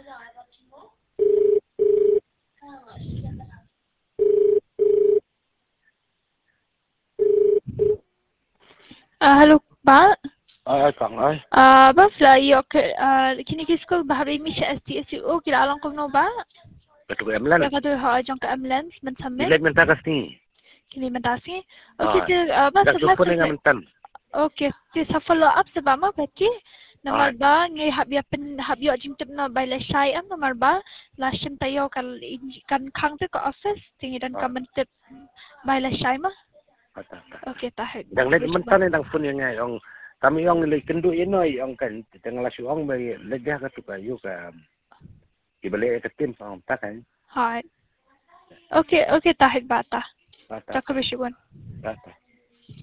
Hello, Pak. Kang ơi. Ba fly kini ke school bahari mi STSU kila alang ko no ba? Betul Emlan. Ya kadu ha jong ka ambulance men samit. Bilet minta kasih. Kini mentasi. Okay, ba Dak sabla supo dengan mentan. Okay, sa follow up sa ba ma baki? Namar ba ngai hab yo jim tip no by la shai am namar ba la shim tayo kan khang te ko office tingi dan ka mentip by la shai ma. Okay, tahet. Dang le mentan dang pun yang ngai ong kami ong le kendu inoi ong kan tengah lasu ong bagi legah ka tu kayu ka. Ibalik ke tim ong tak kan. Hai. Okay, tahet bata. Bata. Takabishuan. Bata.